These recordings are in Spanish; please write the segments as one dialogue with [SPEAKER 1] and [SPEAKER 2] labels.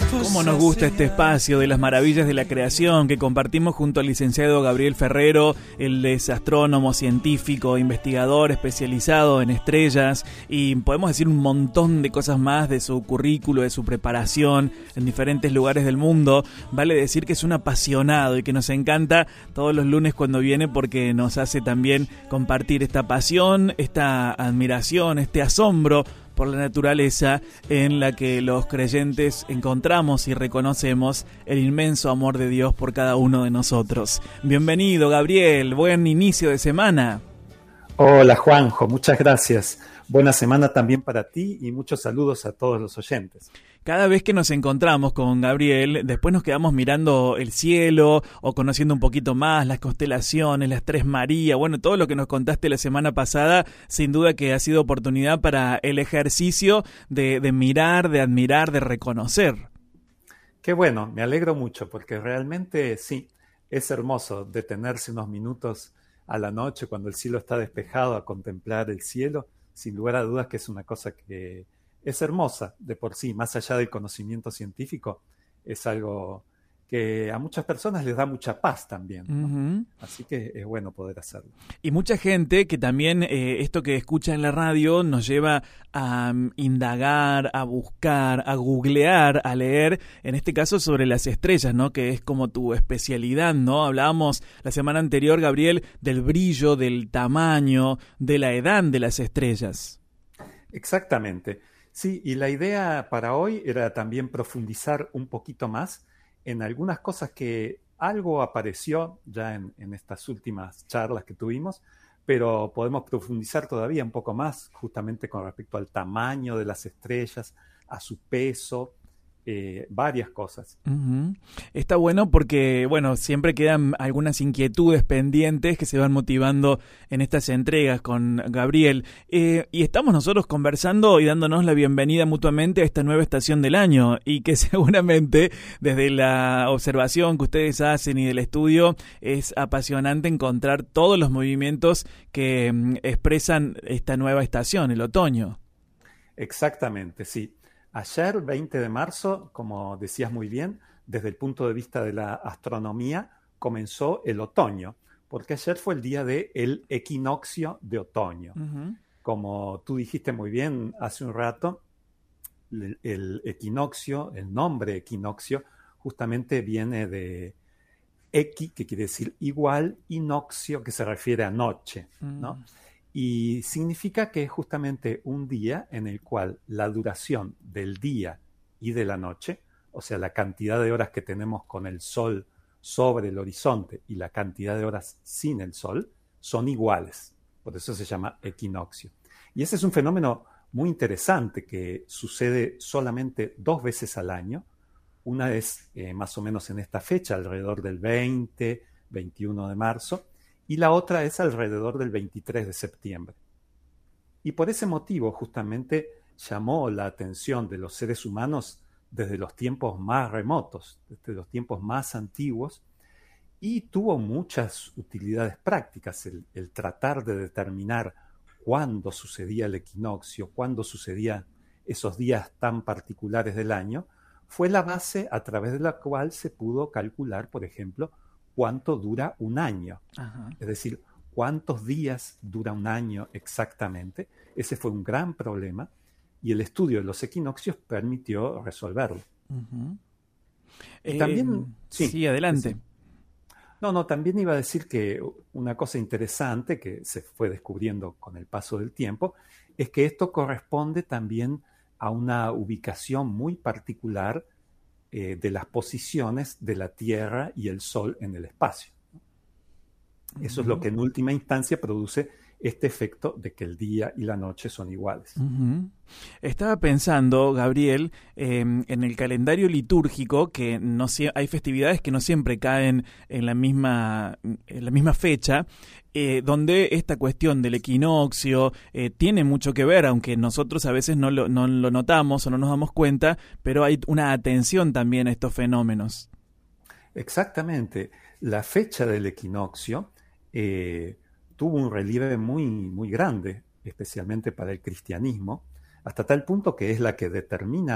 [SPEAKER 1] Cómo nos gusta este espacio de las maravillas de la creación que compartimos junto al licenciado Gabriel Ferrero. Él es astrónomo, científico, investigador especializado en estrellas y podemos decir un montón de cosas más de su currículo, de su preparación en diferentes lugares del mundo. Vale decir que es un apasionado y que nos encanta todos los lunes cuando viene porque nos hace también compartir esta pasión, esta admiración, este asombro por la naturaleza en la que los creyentes encontramos y reconocemos el inmenso amor de Dios por cada uno de nosotros. Bienvenido, Gabriel, buen inicio de semana.
[SPEAKER 2] Hola, Juanjo, muchas gracias. Buena semana también para ti y muchos saludos a todos los oyentes.
[SPEAKER 1] Cada vez que nos encontramos con Gabriel, después nos quedamos mirando el cielo o conociendo un poquito más las constelaciones, las Tres Marías, bueno, todo lo que nos contaste la semana pasada, sin duda que ha sido oportunidad para el ejercicio de mirar, de admirar, de reconocer.
[SPEAKER 2] Qué bueno, me alegro mucho porque realmente sí, es hermoso detenerse unos minutos a la noche cuando el cielo está despejado a contemplar el cielo. Sin lugar a dudas que es una cosa que es hermosa de por sí, más allá del conocimiento científico, es algo que a muchas personas les da mucha paz también, ¿no? Uh-huh. Así que es bueno poder hacerlo.
[SPEAKER 1] Y mucha gente que también esto que escucha en la radio nos lleva a indagar, a buscar, a googlear, a leer, en este caso sobre las estrellas, ¿no? Que es como tu especialidad, ¿no? Hablábamos la semana anterior, Gabriel, del brillo, del tamaño, de la edad de las estrellas.
[SPEAKER 2] Exactamente. Sí, y la idea para hoy era también profundizar un poquito más en algunas cosas que algo apareció ya en estas últimas charlas que tuvimos, pero podemos profundizar todavía un poco más justamente con respecto al tamaño de las estrellas, a su peso, varias cosas.
[SPEAKER 1] Uh-huh. Está bueno porque, bueno, siempre quedan algunas inquietudes pendientes que se van motivando en estas entregas con Gabriel. Y estamos nosotros conversando y dándonos la bienvenida mutuamente a esta nueva estación del año y que seguramente desde la observación que ustedes hacen y del estudio es apasionante encontrar todos los movimientos que expresan esta nueva estación, el otoño.
[SPEAKER 2] Exactamente, sí. Ayer, 20 de marzo, como decías muy bien, desde el punto de vista de la astronomía, comenzó el otoño, porque ayer fue el día del equinoccio de otoño. Uh-huh. Como tú dijiste muy bien hace un rato, el equinoccio, el nombre equinoccio, justamente viene de equi, que quiere decir igual, y noccio, que se refiere a noche, ¿no? Y significa que es justamente un día en el cual la duración del día y de la noche, o sea, la cantidad de horas que tenemos con el sol sobre el horizonte y la cantidad de horas sin el sol, son iguales. Por eso se llama equinoccio. Y ese es un fenómeno muy interesante que sucede solamente 2 veces al año. Una es más o menos en esta fecha, alrededor del 20, 21 de marzo, y la otra es alrededor del 23 de septiembre. Y por ese motivo justamente llamó la atención de los seres humanos desde los tiempos más remotos, desde los tiempos más antiguos, y tuvo muchas utilidades prácticas el tratar de determinar cuándo sucedía el equinoccio, cuándo sucedían esos días tan particulares del año, fue la base a través de la cual se pudo calcular, por ejemplo, cuánto dura un año. Ajá. Es decir, cuántos días dura un año exactamente. Ese fue un gran problema y el estudio de los equinoccios permitió resolverlo. Uh-huh.
[SPEAKER 1] También, sí, adelante.
[SPEAKER 2] También iba a decir que una cosa interesante que se fue descubriendo con el paso del tiempo es que esto corresponde también a una ubicación muy particular de las posiciones de la Tierra y el Sol en el espacio. Eso es lo que en última instancia produce este efecto de que el día y la noche son iguales.
[SPEAKER 1] Uh-huh. Estaba pensando, Gabriel, en el calendario litúrgico, que hay festividades que no siempre caen en la misma fecha, donde esta cuestión del equinoccio tiene mucho que ver, aunque nosotros a veces no lo notamos o no nos damos cuenta, pero hay una atención también a estos fenómenos.
[SPEAKER 2] Exactamente. La fecha del equinoccio tuvo un relieve muy, muy grande, especialmente para el cristianismo, hasta tal punto que es la que determina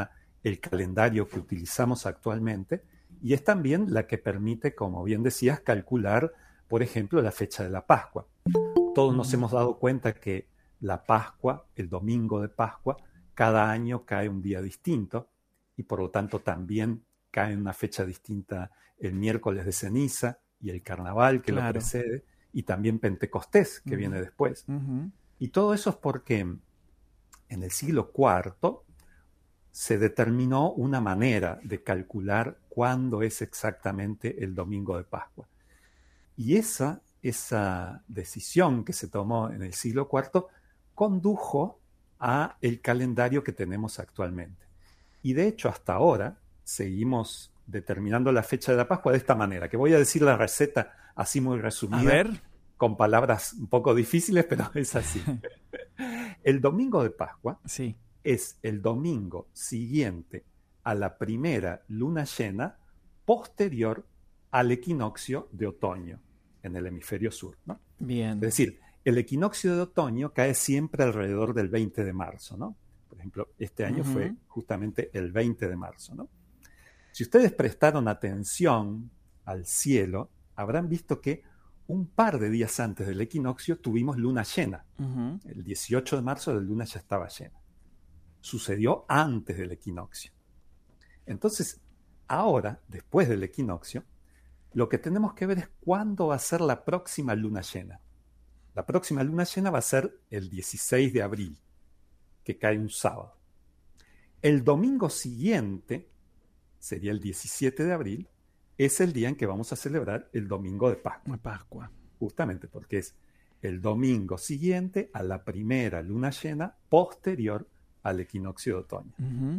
[SPEAKER 2] el calendario que utilizamos actualmente y es también la que permite, como bien decías, calcular, por ejemplo, la fecha de la Pascua. Todos nos hemos dado cuenta que la Pascua, el domingo de Pascua, cada año cae un día distinto y por lo tanto también cae en una fecha distinta el miércoles de ceniza y el carnaval que lo precede y también Pentecostés que viene después. Y todo eso es porque en el siglo IV se determinó una manera de calcular cuándo es exactamente el domingo de Pascua. Y esa decisión que se tomó en el siglo IV condujo a el calendario que tenemos actualmente. Y de hecho hasta ahora seguimos determinando la fecha de la Pascua de esta manera, que voy a decir la receta así muy resumida,
[SPEAKER 1] a ver,
[SPEAKER 2] con palabras un poco difíciles, pero es así. El domingo de Pascua
[SPEAKER 1] sí,
[SPEAKER 2] es el domingo siguiente a la primera luna llena posterior al equinoccio de otoño en el hemisferio sur, ¿no?
[SPEAKER 1] Bien.
[SPEAKER 2] Es decir, el equinoccio de otoño cae siempre alrededor del 20 de marzo, ¿no? Por ejemplo, este año fue justamente el 20 de marzo, ¿no? Si ustedes prestaron atención al cielo, habrán visto que un par de días antes del equinoccio tuvimos luna llena. El 18 de marzo la luna ya estaba llena. Sucedió antes del equinoccio. Entonces, ahora, después del equinoccio, lo que tenemos que ver es cuándo va a ser la próxima luna llena. La próxima luna llena va a ser el 16 de abril, que cae un sábado. El domingo siguiente, sería el 17 de abril, es el día en que vamos a celebrar el domingo de Pascua. Justamente porque es el domingo siguiente a la primera luna llena posterior al equinoccio de otoño.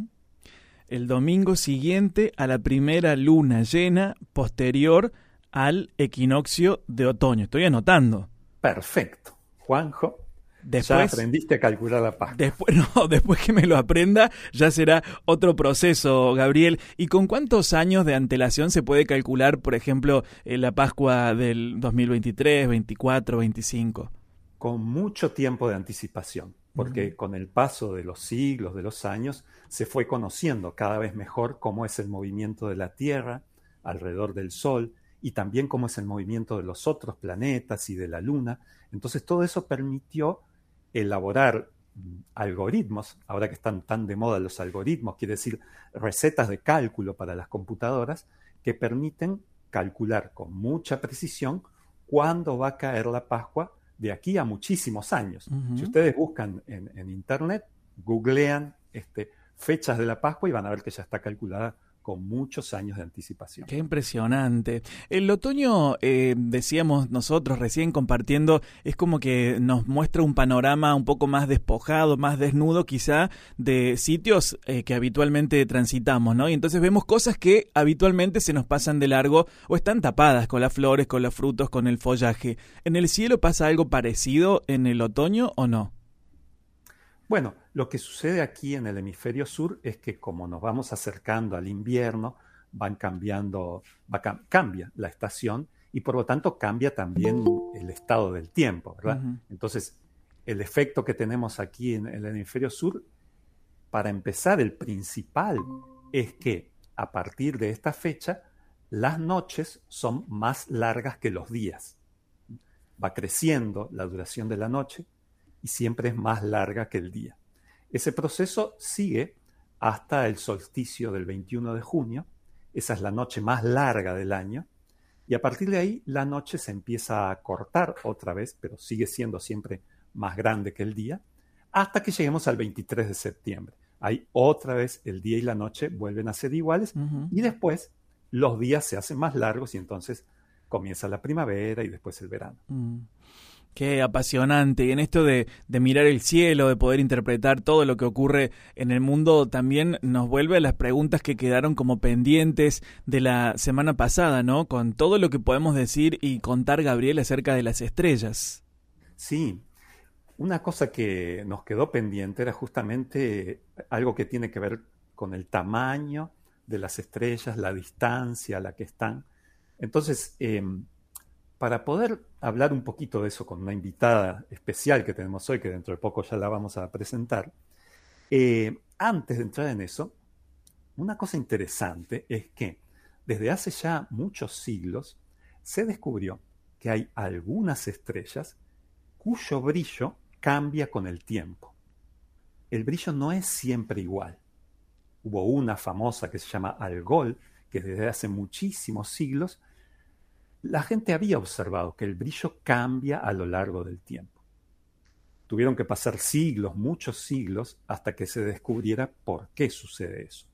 [SPEAKER 1] El domingo siguiente a la primera luna llena posterior al equinoccio de otoño. Estoy anotando.
[SPEAKER 2] Perfecto. Juanjo,
[SPEAKER 1] después,
[SPEAKER 2] ya aprendiste a calcular la Pascua.
[SPEAKER 1] Después que me lo aprenda ya será otro proceso, Gabriel. ¿Y con cuántos años de antelación se puede calcular, por ejemplo, la Pascua del 2023, 24, 25?
[SPEAKER 2] Con mucho tiempo de anticipación, porque con el paso de los siglos, de los años, se fue conociendo cada vez mejor cómo es el movimiento de la Tierra alrededor del Sol y también cómo es el movimiento de los otros planetas y de la Luna. Entonces todo eso permitió elaborar algoritmos, ahora que están tan de moda los algoritmos, quiere decir recetas de cálculo para las computadoras que permiten calcular con mucha precisión cuándo va a caer la Pascua de aquí a muchísimos años. Si ustedes buscan en internet, googlean fechas de la Pascua y van a ver que ya está calculada con muchos años de anticipación.
[SPEAKER 1] Qué impresionante. El otoño, decíamos nosotros recién compartiendo, es como que nos muestra un panorama un poco más despojado, más desnudo quizá de sitios que habitualmente transitamos, ¿no? Y entonces vemos cosas que habitualmente se nos pasan de largo o están tapadas con las flores, con los frutos, con el follaje. ¿En el cielo pasa algo parecido en el otoño o no?
[SPEAKER 2] Bueno, lo que sucede aquí en el hemisferio sur es que como nos vamos acercando al invierno, cambia la estación y por lo tanto cambia también el estado del tiempo, ¿verdad? Entonces, el efecto que tenemos aquí en el hemisferio sur, para empezar, el principal es que a partir de esta fecha, las noches son más largas que los días. Va creciendo la duración de la noche y siempre es más larga que el día. Ese proceso sigue hasta el solsticio del 21 de junio. Esa es la noche más larga del año. Y a partir de ahí la noche se empieza a cortar otra vez, pero sigue siendo siempre más grande que el día, hasta que lleguemos al 23 de septiembre. Ahí otra vez el día y la noche vuelven a ser iguales y después los días se hacen más largos y entonces comienza la primavera y después el verano.
[SPEAKER 1] Qué apasionante. Y en esto de mirar el cielo, de poder interpretar todo lo que ocurre en el mundo, también nos vuelve a las preguntas que quedaron como pendientes de la semana pasada, ¿no? Con todo lo que podemos decir y contar, Gabriel, acerca de las estrellas.
[SPEAKER 2] Sí, una cosa que nos quedó pendiente era justamente algo que tiene que ver con el tamaño de las estrellas, la distancia a la que están. Entonces, para poder hablar un poquito de eso con una invitada especial que tenemos hoy, que dentro de poco ya la vamos a presentar, antes de entrar en eso, una cosa interesante es que desde hace ya muchos siglos se descubrió que hay algunas estrellas cuyo brillo cambia con el tiempo. El brillo no es siempre igual. Hubo una famosa que se llama Algol, que desde hace muchísimos siglos la gente había observado que el brillo cambia a lo largo del tiempo. Tuvieron que pasar siglos, muchos siglos, hasta que se descubriera por qué sucede eso.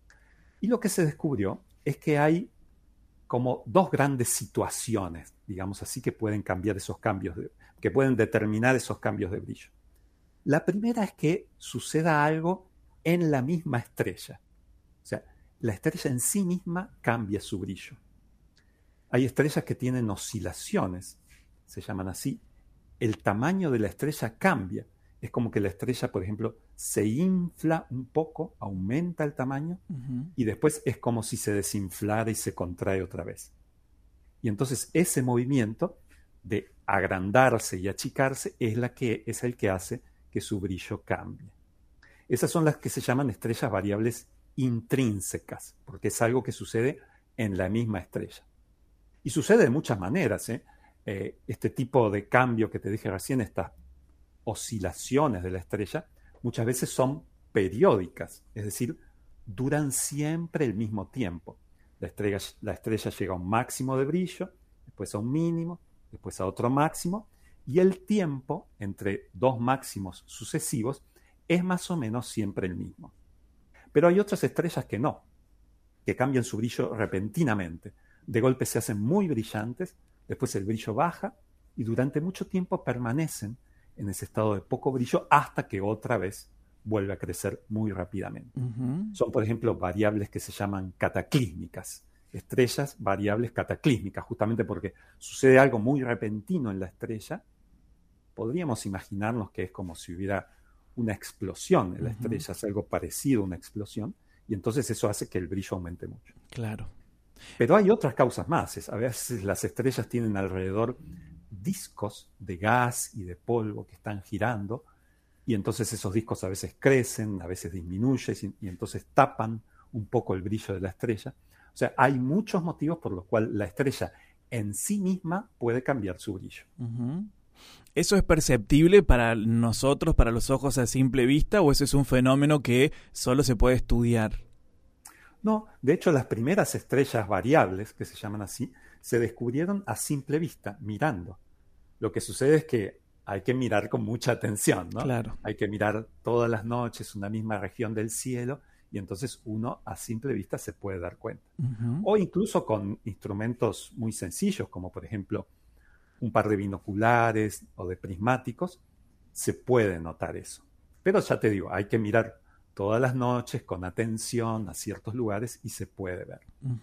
[SPEAKER 2] Y lo que se descubrió es que hay como dos grandes situaciones, digamos así, que pueden cambiar esos cambios, que pueden determinar esos cambios de brillo. La primera es que suceda algo en la misma estrella. O sea, la estrella en sí misma cambia su brillo. Hay estrellas que tienen oscilaciones, se llaman así. El tamaño de la estrella cambia. Es como que la estrella, por ejemplo, se infla un poco, aumenta el tamaño, y después es como si se desinflara y se contrae otra vez. Y entonces ese movimiento de agrandarse y achicarse es el que hace que su brillo cambie. Esas son las que se llaman estrellas variables intrínsecas, porque es algo que sucede en la misma estrella. Y sucede de muchas maneras, este tipo de cambio que te dije recién, estas oscilaciones de la estrella, muchas veces son periódicas, es decir, duran siempre el mismo tiempo. La estrella llega a un máximo de brillo, después a un mínimo, después a otro máximo, y el tiempo entre dos máximos sucesivos es más o menos siempre el mismo. Pero hay otras estrellas que no, que cambian su brillo repentinamente. De golpe se hacen muy brillantes, después el brillo baja y durante mucho tiempo permanecen en ese estado de poco brillo hasta que otra vez vuelve a crecer muy rápidamente. Son, por ejemplo, variables que se llaman cataclísmicas, estrellas variables cataclísmicas, justamente porque sucede algo muy repentino en la estrella. Podríamos imaginarnos que es como si hubiera una explosión en la estrella, es algo parecido a una explosión, y entonces eso hace que el brillo aumente mucho.
[SPEAKER 1] Claro.
[SPEAKER 2] Pero hay otras causas más. A veces las estrellas tienen alrededor discos de gas y de polvo que están girando, y entonces esos discos a veces crecen, a veces disminuyen, y entonces tapan un poco el brillo de la estrella. O sea, hay muchos motivos por los cuales la estrella en sí misma puede cambiar su brillo.
[SPEAKER 1] ¿Eso es perceptible para nosotros, para los ojos a simple vista, o eso es un fenómeno que solo se puede estudiar?
[SPEAKER 2] No, de hecho las primeras estrellas variables, que se llaman así, se descubrieron a simple vista, mirando. Lo que sucede es que hay que mirar con mucha atención, ¿no?
[SPEAKER 1] Claro.
[SPEAKER 2] Hay que mirar todas las noches una misma región del cielo y entonces uno a simple vista se puede dar cuenta. O incluso con instrumentos muy sencillos, como por ejemplo un par de binoculares o de prismáticos, se puede notar eso. Pero ya te digo, hay que mirar todas las noches con atención a ciertos lugares y se puede ver.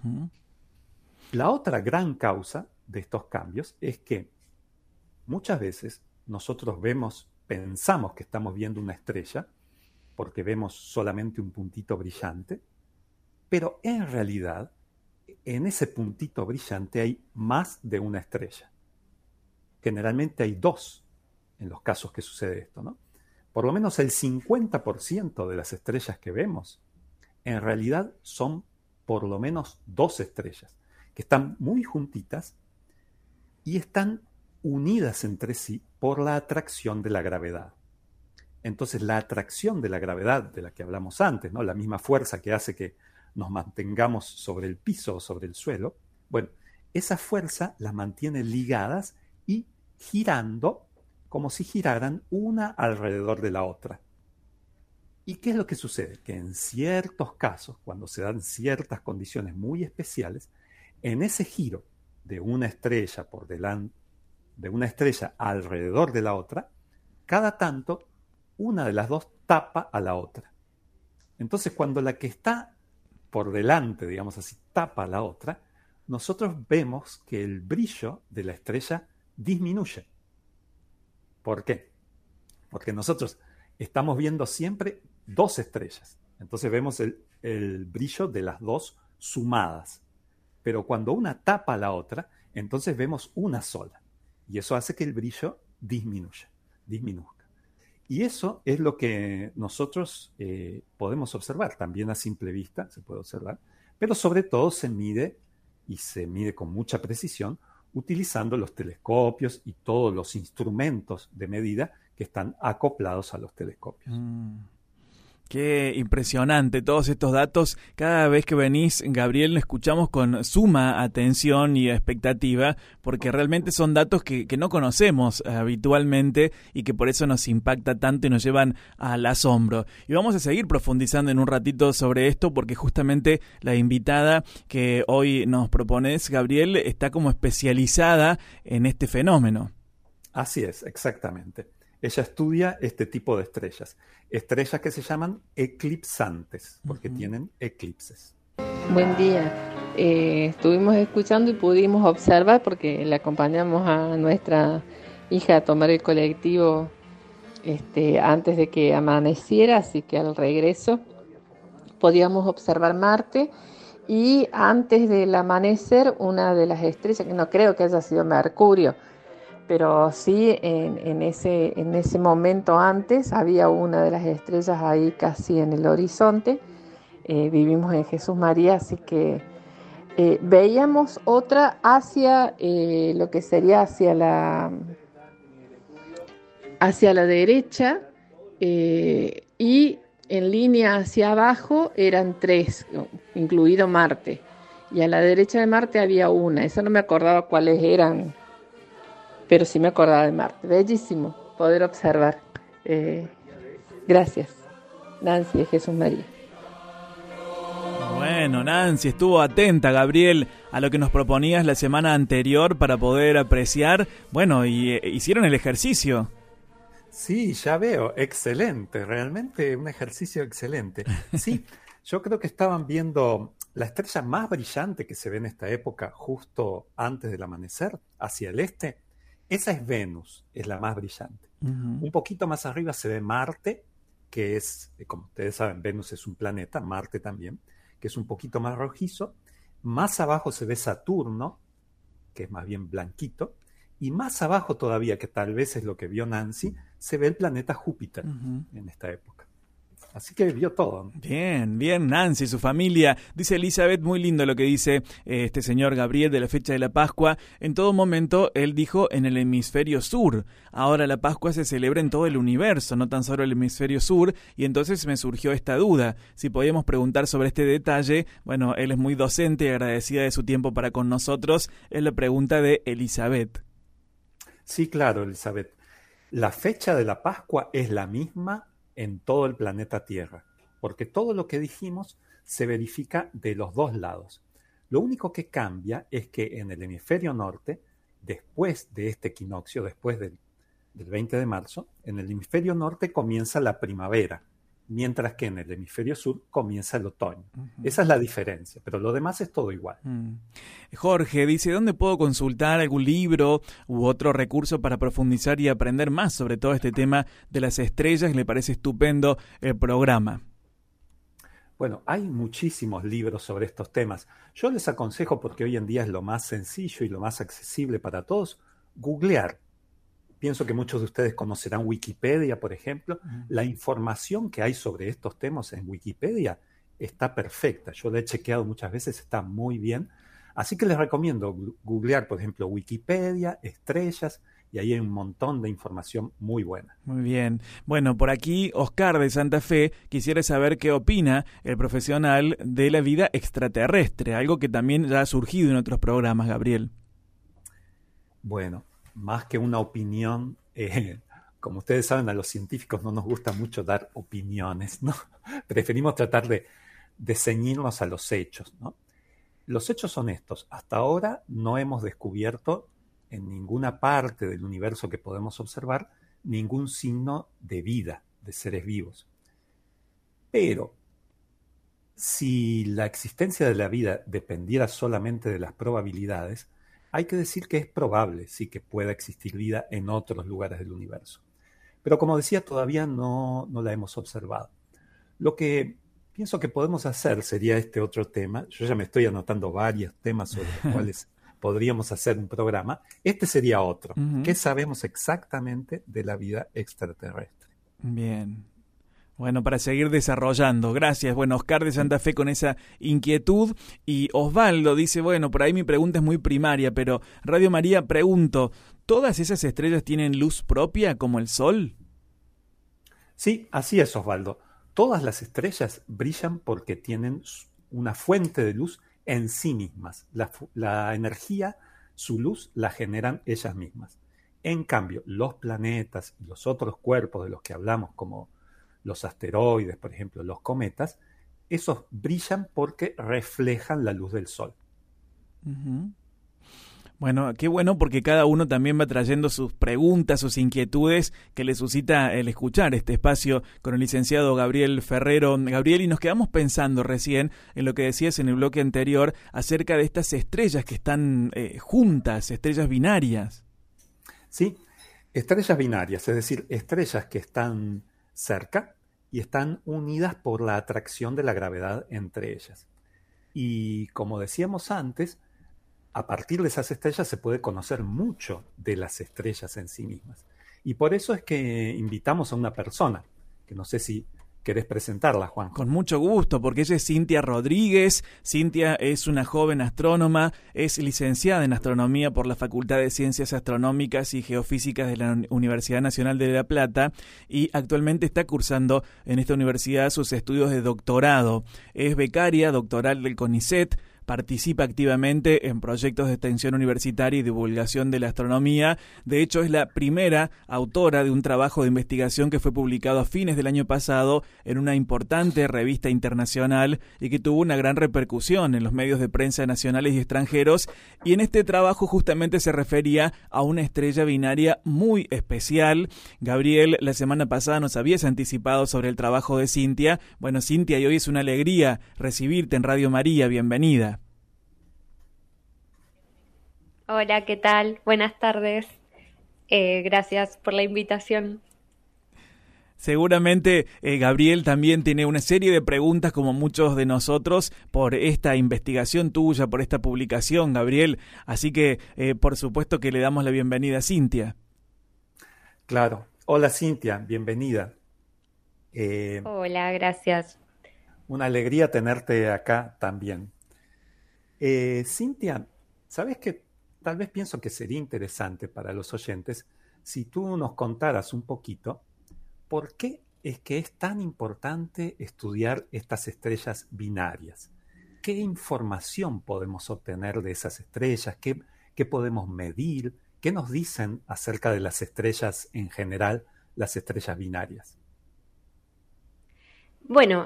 [SPEAKER 2] La otra gran causa de estos cambios es que muchas veces nosotros pensamos que estamos viendo una estrella porque vemos solamente un puntito brillante, pero en realidad en ese puntito brillante hay más de una estrella. Generalmente hay dos en los casos que sucede esto, ¿no? Por lo menos el 50% de las estrellas que vemos en realidad son por lo menos dos estrellas que están muy juntitas y están unidas entre sí por la atracción de la gravedad. Entonces la atracción de la gravedad de la que hablamos antes, ¿no? La misma fuerza que hace que nos mantengamos sobre el piso o sobre el suelo, bueno, esa fuerza las mantiene ligadas y girando como si giraran una alrededor de la otra. ¿Y qué es lo que sucede? Que en ciertos casos, cuando se dan ciertas condiciones muy especiales, en ese giro de una estrella por delante, de una estrella alrededor de la otra, cada tanto una de las dos tapa a la otra. Entonces, cuando la que está por delante, digamos así, tapa a la otra, nosotros vemos que el brillo de la estrella disminuye. ¿Por qué? Porque nosotros estamos viendo siempre dos estrellas. Entonces vemos el brillo de las dos sumadas. Pero cuando una tapa a la otra, entonces vemos una sola. Y eso hace que el brillo disminuzca. Y eso es lo que nosotros podemos observar, también a simple vista se puede observar, pero sobre todo se mide, y se mide con mucha precisión, utilizando los telescopios y todos los instrumentos de medida que están acoplados a los telescopios.
[SPEAKER 1] Qué impresionante todos estos datos. Cada vez que venís, Gabriel, escuchamos con suma atención y expectativa, porque realmente son datos que no conocemos habitualmente y que por eso nos impacta tanto y nos llevan al asombro. Y vamos a seguir profundizando en un ratito sobre esto, porque justamente la invitada que hoy nos propones, Gabriel, está como especializada en este fenómeno.
[SPEAKER 2] Así es, exactamente. Ella estudia este tipo de estrellas que se llaman eclipsantes, porque tienen eclipses.
[SPEAKER 3] Buen día. Estuvimos escuchando y pudimos observar, porque le acompañamos a nuestra hija a tomar el colectivo antes de que amaneciera, así que al regreso podíamos observar Marte, y antes del amanecer una de las estrellas, que no creo que haya sido Mercurio, pero sí en ese momento antes había una de las estrellas ahí casi en el horizonte. Vivimos en Jesús María, así que veíamos otra hacia lo que sería hacia la derecha, y en línea hacia abajo eran 3, incluido Marte, y a la derecha de Marte había una. Eso no me acordaba cuáles eran, pero sí me acordaba de Marte. Bellísimo poder observar. Gracias, Nancy de Jesús María.
[SPEAKER 1] Bueno, Nancy, estuvo atenta, Gabriel, a lo que nos proponías la semana anterior para poder apreciar. Bueno, y hicieron el ejercicio.
[SPEAKER 2] Sí, ya veo, excelente, realmente un ejercicio excelente. Sí, yo creo que estaban viendo la estrella más brillante que se ve en esta época, justo antes del amanecer, hacia el este. Esa es Venus, es la más brillante. Un poquito más arriba se ve Marte, que es, como ustedes saben, Venus es un planeta, Marte también, que es un poquito más rojizo. Más abajo se ve Saturno, que es más bien blanquito. Y más abajo todavía, que tal vez es lo que vio Nancy, se ve el planeta Júpiter en esta época. Así que vio todo.
[SPEAKER 1] Bien, bien, Nancy, su familia. Dice Elizabeth, muy lindo lo que dice este señor Gabriel de la fecha de la Pascua. En todo momento, él dijo en el hemisferio sur. Ahora la Pascua se celebra en todo el universo, no tan solo el hemisferio sur. Y entonces me surgió esta duda. Si podíamos preguntar sobre este detalle. Bueno, él es muy docente y agradecida de su tiempo para con nosotros. Es la pregunta de Elizabeth.
[SPEAKER 2] Sí, claro, Elizabeth. La fecha de la Pascua es la misma en todo el planeta Tierra, porque todo lo que dijimos se verifica de los dos lados. Lo único que cambia es que en el hemisferio norte, después de este equinoccio, después del 20 de marzo, en el hemisferio norte comienza la primavera, mientras que en el hemisferio sur comienza el otoño. Esa es la diferencia, pero lo demás es todo igual.
[SPEAKER 1] Jorge dice, ¿dónde puedo consultar algún libro u otro recurso para profundizar y aprender más sobre todo este tema de las estrellas? Le parece estupendo el programa.
[SPEAKER 2] Bueno, hay muchísimos libros sobre estos temas. Yo les aconsejo, porque hoy en día es lo más sencillo y lo más accesible para todos, googlear. Pienso que muchos de ustedes conocerán Wikipedia, por ejemplo. La información que hay sobre estos temas en Wikipedia está perfecta. Yo la he chequeado muchas veces, está muy bien. Así que les recomiendo googlear, por ejemplo, Wikipedia, estrellas, y ahí hay un montón de información muy buena.
[SPEAKER 1] Muy bien. Bueno, por aquí Oscar de Santa Fe quisiera saber qué opina el profesional de la vida extraterrestre, algo que también ya ha surgido en otros programas, Gabriel.
[SPEAKER 2] Bueno, más que una opinión, como ustedes saben, a los científicos no nos gusta mucho dar opiniones, ¿no? Preferimos tratar de ceñirnos a los hechos, ¿no? Los hechos son estos. Hasta ahora no hemos descubierto en ninguna parte del universo que podemos observar ningún signo de vida, de seres vivos. Pero si la existencia de la vida dependiera solamente de las probabilidades, hay que decir que es probable, sí, que pueda existir vida en otros lugares del universo. Pero como decía, todavía no la hemos observado. Lo que pienso que podemos hacer sería este otro tema. Yo ya me estoy anotando varios temas sobre los cuales podríamos hacer un programa. Este sería otro. ¿Qué sabemos exactamente de la vida extraterrestre?
[SPEAKER 1] Bien. Bueno, para seguir desarrollando. Gracias. Bueno, Oscar de Santa Fe con esa inquietud. Y Osvaldo dice, bueno, por ahí mi pregunta es muy primaria, pero Radio María, pregunto, ¿todas esas estrellas tienen luz propia como el Sol?
[SPEAKER 2] Sí, así es, Osvaldo. Todas las estrellas brillan porque tienen una fuente de luz en sí mismas. La energía, su luz, la generan ellas mismas. En cambio, los planetas y los otros cuerpos de los que hablamos, como los asteroides, por ejemplo, los cometas, esos brillan porque reflejan la luz del Sol.
[SPEAKER 1] Uh-huh. Bueno, qué bueno porque cada uno también va trayendo sus preguntas, sus inquietudes que le suscita el escuchar este espacio con el licenciado Gabriel Ferrero. Gabriel, y nos quedamos pensando recién en lo que decías en el bloque anterior acerca de estas estrellas que están juntas, estrellas binarias.
[SPEAKER 2] Sí, estrellas binarias, es decir, estrellas que están cerca y están unidas por la atracción de la gravedad entre ellas. Y como decíamos antes, a partir de esas estrellas se puede conocer mucho de las estrellas en sí mismas. Y por eso es que invitamos a una persona, que no sé si querés presentarla, Juan.
[SPEAKER 1] Con mucho gusto, porque ella es Cintia Rodríguez. Cintia es una joven astrónoma, es licenciada en astronomía por la Facultad de Ciencias Astronómicas y Geofísicas de la Universidad Nacional de La Plata y actualmente está cursando en esta universidad sus estudios de doctorado. Es becaria doctoral del CONICET, participa activamente en proyectos de extensión universitaria y divulgación de la astronomía. De hecho, es la primera autora de un trabajo de investigación que fue publicado a fines del año pasado en una importante revista internacional y que tuvo una gran repercusión en los medios de prensa nacionales y extranjeros. Y en este trabajo justamente se refería a una estrella binaria muy especial. Gabriel, la semana pasada nos habías anticipado sobre el trabajo de Cintia. Bueno, Cintia, y hoy es una alegría recibirte en Radio María. Bienvenida.
[SPEAKER 4] Hola, ¿qué tal? Buenas tardes. Gracias por la invitación.
[SPEAKER 1] Seguramente Gabriel también tiene una serie de preguntas como muchos de nosotros por esta investigación tuya, por esta publicación, Gabriel. Así que por supuesto que le damos la bienvenida a Cintia.
[SPEAKER 2] Claro. Hola Cintia, bienvenida.
[SPEAKER 4] Hola, gracias.
[SPEAKER 2] Una alegría tenerte acá también. Cintia, ¿sabes qué? Tal vez pienso que sería interesante para los oyentes si tú nos contaras un poquito por qué es que es tan importante estudiar estas estrellas binarias. ¿Qué información podemos obtener de esas estrellas? ¿Qué podemos medir? ¿Qué nos dicen acerca de las estrellas en general, las estrellas binarias?
[SPEAKER 4] Bueno,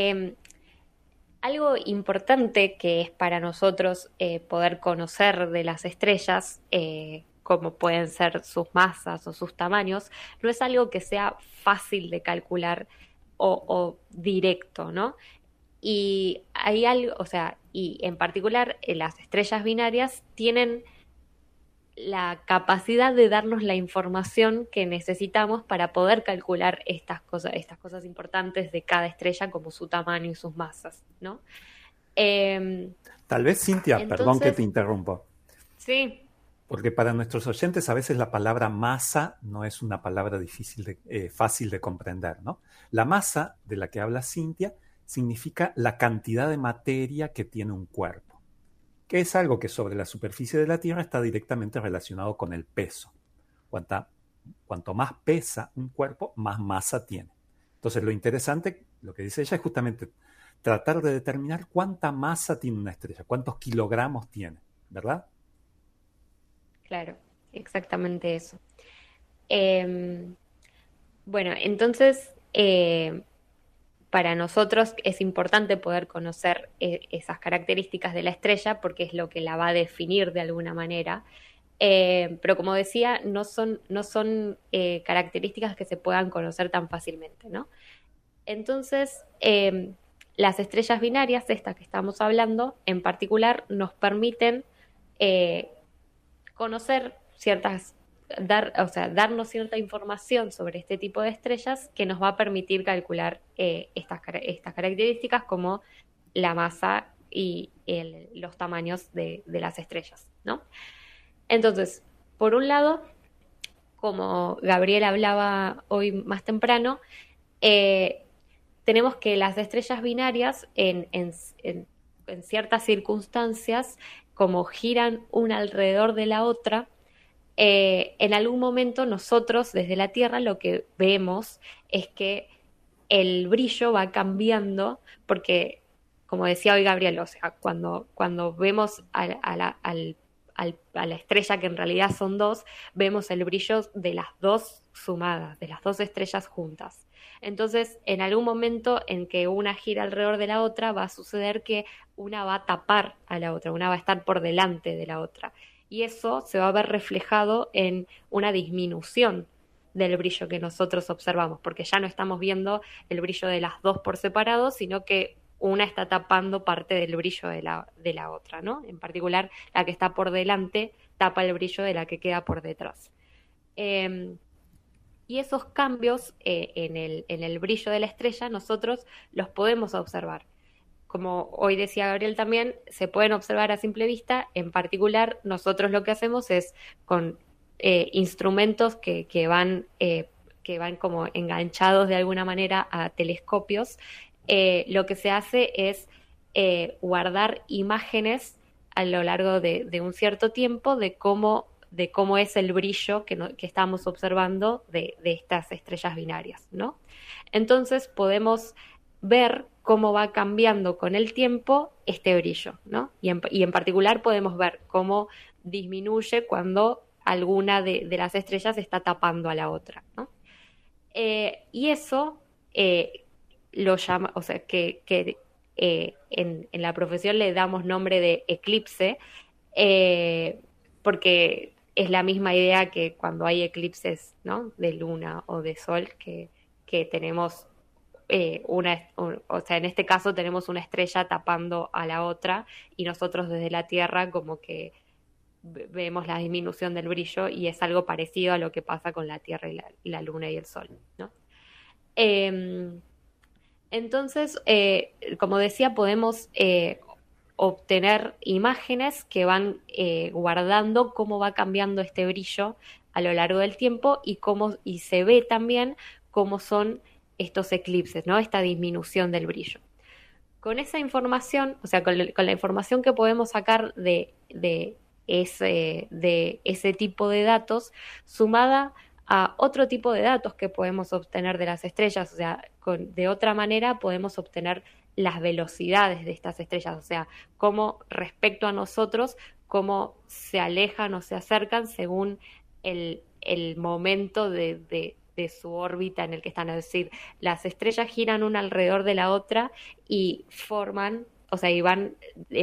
[SPEAKER 4] algo importante que es para nosotros poder conocer de las estrellas, como pueden ser sus masas o sus tamaños, no es algo que sea fácil de calcular o directo, ¿no? Y hay algo, o sea, y en particular las estrellas binarias tienen la capacidad de darnos la información que necesitamos para poder calcular estas cosas importantes de cada estrella, como su tamaño y sus masas, ¿no?
[SPEAKER 2] Tal vez, Cintia,
[SPEAKER 4] Entonces,
[SPEAKER 2] perdón que te interrumpo.
[SPEAKER 4] Sí.
[SPEAKER 2] Porque para nuestros oyentes a veces la palabra masa no es una palabra fácil de comprender, ¿no? La masa de la que habla Cintia significa la cantidad de materia que tiene un cuerpo, que es algo que sobre la superficie de la Tierra está directamente relacionado con el peso. Cuanto más pesa un cuerpo, más masa tiene. Entonces lo interesante, lo que dice ella, es justamente tratar de determinar cuánta masa tiene una estrella, cuántos kilogramos tiene, ¿verdad?
[SPEAKER 4] Claro, exactamente eso. Bueno, entonces, para nosotros es importante poder conocer esas características de la estrella porque es lo que la va a definir de alguna manera. Pero como decía, no son características que se puedan conocer tan fácilmente, ¿no? Entonces, las estrellas binarias, estas que estamos hablando, en particular, nos permiten conocer darnos cierta información sobre este tipo de estrellas que nos va a permitir calcular estas características como la masa y los tamaños de las estrellas, ¿no? Entonces, por un lado, como Gabriel hablaba hoy más temprano, tenemos que las estrellas binarias en ciertas circunstancias, como giran una alrededor de la otra, en algún momento nosotros desde la Tierra lo que vemos es que el brillo va cambiando, porque como decía hoy Gabriel, o sea, cuando vemos a la estrella, que en realidad son dos, vemos el brillo de las dos sumadas, de las dos estrellas juntas. Entonces, en algún momento en que una gira alrededor de la otra, va a suceder que una va a tapar a la otra, una va a estar por delante de la otra. Y eso se va a ver reflejado en una disminución del brillo que nosotros observamos, porque ya no estamos viendo el brillo de las dos por separado, sino que una está tapando parte del brillo de la otra, ¿no? En particular, la que está por delante tapa el brillo de la que queda por detrás. Y esos cambios en el brillo de la estrella nosotros los podemos observar. Como hoy decía Gabriel también, se pueden observar a simple vista. En particular, nosotros lo que hacemos es con instrumentos que van como enganchados de alguna manera a telescopios, lo que se hace es guardar imágenes a lo largo de un cierto tiempo de cómo es el brillo que estamos observando de estas estrellas binarias, ¿no? Entonces podemos ver cómo va cambiando con el tiempo este brillo, ¿no? Y en particular podemos ver cómo disminuye cuando alguna de las estrellas está tapando a la otra, ¿no? Y eso lo llama, o sea, que en la profesión le damos nombre de eclipse, porque es la misma idea que cuando hay eclipses, ¿no? De luna o de sol, que tenemos o sea, en este caso tenemos una estrella tapando a la otra y nosotros desde la Tierra como que vemos la disminución del brillo, y es algo parecido a lo que pasa con la Tierra y la luna y el sol, ¿no? Entonces, como decía, podemos obtener imágenes que van guardando cómo va cambiando este brillo a lo largo del tiempo y se ve también cómo son estos eclipses, ¿no? Esta disminución del brillo. Con esa información, o sea, con la información que podemos sacar de ese tipo de datos, sumada a otro tipo de datos que podemos obtener de las estrellas, o sea, de otra manera podemos obtener las velocidades de estas estrellas, o sea, cómo respecto a nosotros, cómo se alejan o se acercan según el momento de su órbita en el que están. Es decir, las estrellas giran una alrededor de la otra y forman, o sea, y van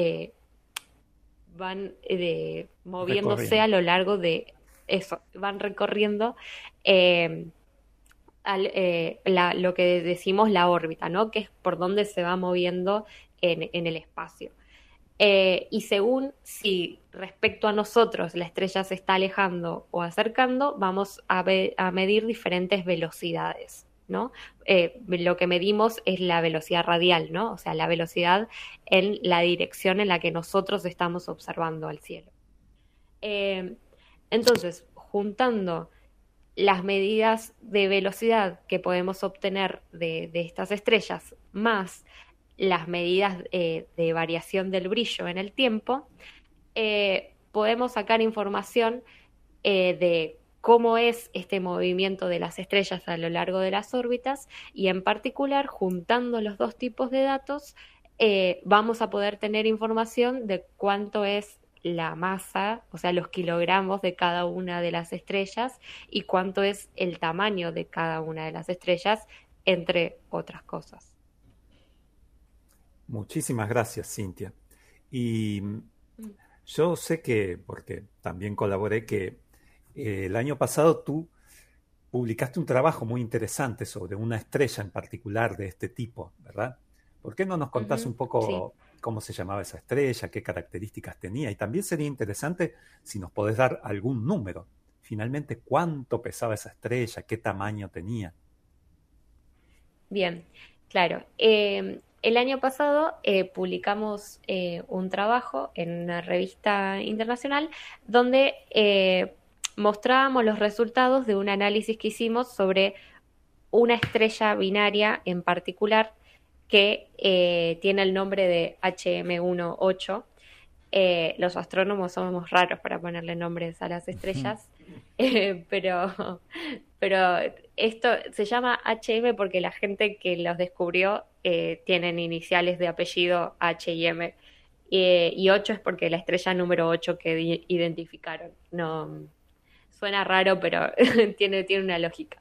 [SPEAKER 4] moviéndose a lo largo de eso, van recorriendo lo que decimos la órbita, ¿no? Que es por donde se va moviendo en el espacio. Y según si respecto a nosotros la estrella se está alejando o acercando, vamos a medir diferentes velocidades, ¿no? Lo que medimos es la velocidad radial, ¿no? O sea, la velocidad en la dirección en la que nosotros estamos observando al cielo. Entonces, juntando las medidas de velocidad que podemos obtener de estas estrellas más las medidas de variación del brillo en el tiempo, podemos sacar información de cómo es este movimiento de las estrellas a lo largo de las órbitas, y en particular, juntando los dos tipos de datos, vamos a poder tener información de cuánto es la masa, o sea, los kilogramos de cada una de las estrellas, y cuánto es el tamaño de cada una de las estrellas, entre otras cosas.
[SPEAKER 2] Muchísimas gracias, Cintia. Y yo sé que, porque también colaboré, que el año pasado tú publicaste un trabajo muy interesante sobre una estrella en particular de este tipo, ¿verdad? ¿Por qué no nos contás un poco cómo se llamaba esa estrella, qué características tenía? Y también sería interesante si nos podés dar algún número. Finalmente, ¿cuánto pesaba esa estrella? ¿Qué tamaño tenía?
[SPEAKER 4] Bien, claro. El año pasado publicamos un trabajo en una revista internacional donde mostrábamos los resultados de un análisis que hicimos sobre una estrella binaria en particular que tiene el nombre de HM18. Los astrónomos somos raros para ponerle nombres a las estrellas, pero esto se llama HM porque la gente que los descubrió tienen iniciales de apellido H y M, y 8 es porque la estrella número 8 que identificaron. No, suena raro, pero tiene una lógica.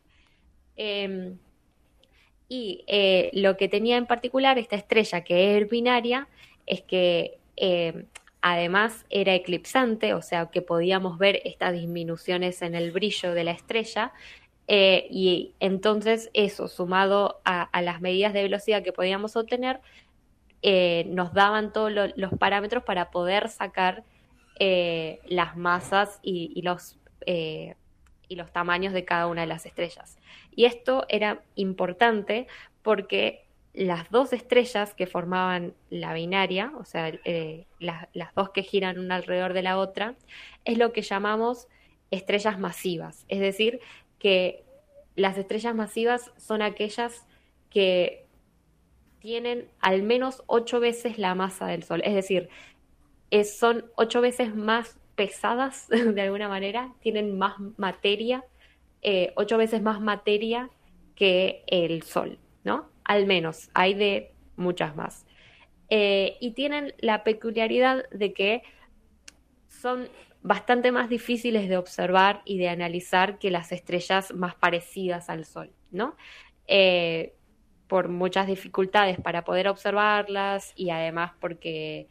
[SPEAKER 4] Lo que tenía en particular esta estrella, que es binaria, es que además era eclipsante, o sea que podíamos ver estas disminuciones en el brillo de la estrella, y entonces eso, sumado a las medidas de velocidad que podíamos obtener, nos daban todos los parámetros para poder sacar las masas y los tamaños de cada una de las estrellas. Y esto era importante porque las dos estrellas que formaban la binaria, o sea, las dos que giran una alrededor de la otra, es lo que llamamos estrellas masivas. Es decir, que las estrellas masivas son aquellas que tienen al menos 8 veces la masa del Sol. Es decir, son 8 veces más pesadas, de alguna manera, tienen más materia, 8 veces más materia que el Sol, ¿no? Al menos, hay de muchas más. Y tienen la peculiaridad de que son bastante más difíciles de observar y de analizar que las estrellas más parecidas al Sol, ¿no? Por muchas dificultades para poder observarlas, y además porque